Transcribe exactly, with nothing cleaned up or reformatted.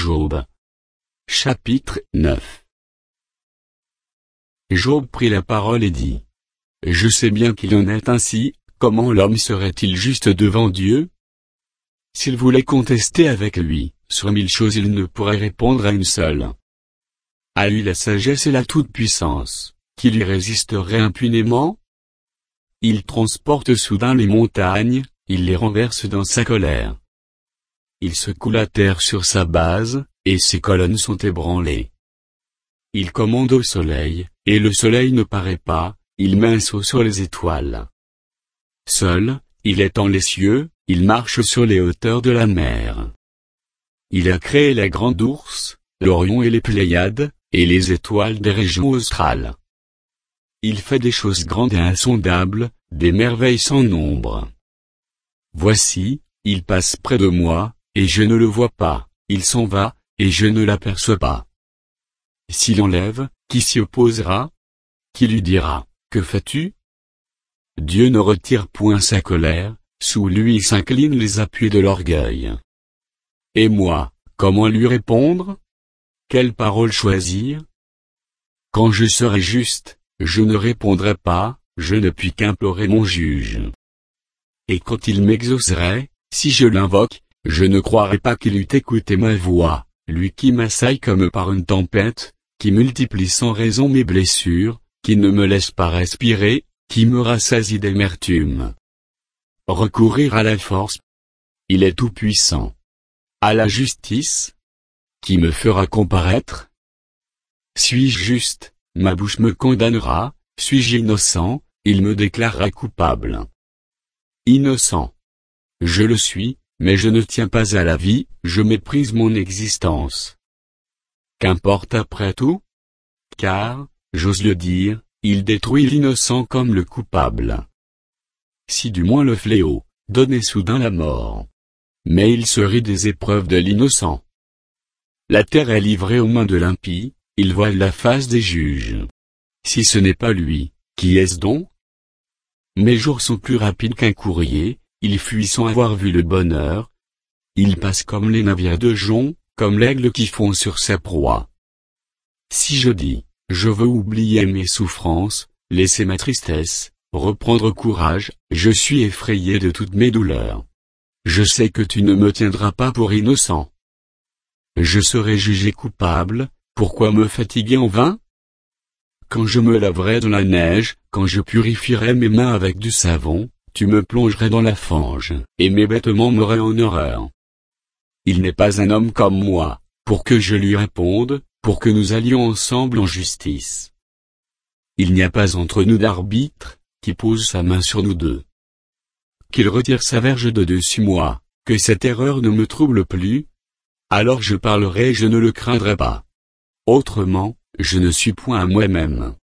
Job. Chapitre neuf. Job prit la parole et dit: Je sais bien qu'il en est ainsi, comment l'homme serait-il juste devant Dieu? S'il voulait contester avec lui, sur mille choses il ne pourrait répondre à une seule. À lui la sagesse et la toute-puissance, qui lui résisterait impunément? Il transporte soudain les montagnes, il les renverse dans sa colère. Il secoue la terre sur sa base, et ses colonnes sont ébranlées. Il commande au soleil, et le soleil ne paraît pas, il met un sceau sur les étoiles. Seul, il étend les cieux, il marche sur les hauteurs de la mer. Il a créé la grande ours, l'Orion et les Pléiades, et les étoiles des régions australes. Il fait des choses grandes et insondables, des merveilles sans nombre. Voici, il passe près de moi, et je ne le vois pas, il s'en va, et je ne l'aperçois pas. S'il enlève, qui s'y opposera? Qui lui dira: Que fais-tu? Dieu ne retire point sa colère, sous lui s'inclinent les appuis de l'orgueil. Et moi, comment lui répondre? Quelle parole choisir? Quand je serai juste, je ne répondrai pas, je ne puis qu'implorer mon juge. Et quand il m'exaucerait, si je l'invoque, je ne croirai pas qu'il eût écouté ma voix, lui qui m'assaille comme par une tempête, qui multiplie sans raison mes blessures, qui ne me laisse pas respirer, qui me rassasie d'amertume. Recourir à la force. Il est tout-puissant. À la justice. Qui me fera comparaître? Suis-je juste, ma bouche me condamnera, suis-je innocent, il me déclarera coupable. Innocent. Je le suis, mais je ne tiens pas à la vie, je méprise mon existence. Qu'importe après tout? Car, j'ose le dire, il détruit l'innocent comme le coupable. Si du moins le fléau donnait soudain la mort. Mais il se rit des épreuves de l'innocent. La terre est livrée aux mains de l'impie, il voile la face des juges. Si ce n'est pas lui, qui est-ce donc? Mes jours sont plus rapides qu'un courrier, il fuit sans avoir vu le bonheur. Il passe comme les navires de jonc, comme l'aigle qui fond sur sa proie. Si je dis, je veux oublier mes souffrances, laisser ma tristesse, reprendre courage, je suis effrayé de toutes mes douleurs. Je sais que tu ne me tiendras pas pour innocent. Je serai jugé coupable, pourquoi me fatiguer en vain? Quand je me laverai dans la neige, quand je purifierai mes mains avec du savon, tu me plongerais dans la fange, et mes vêtements m'auraient en horreur. Il n'est pas un homme comme moi, pour que je lui réponde, pour que nous allions ensemble en justice. Il n'y a pas entre nous d'arbitre, qui pose sa main sur nous deux. Qu'il retire sa verge de dessus moi, que cette erreur ne me trouble plus. Alors je parlerai et je ne le craindrai pas. Autrement, je ne suis point à moi-même.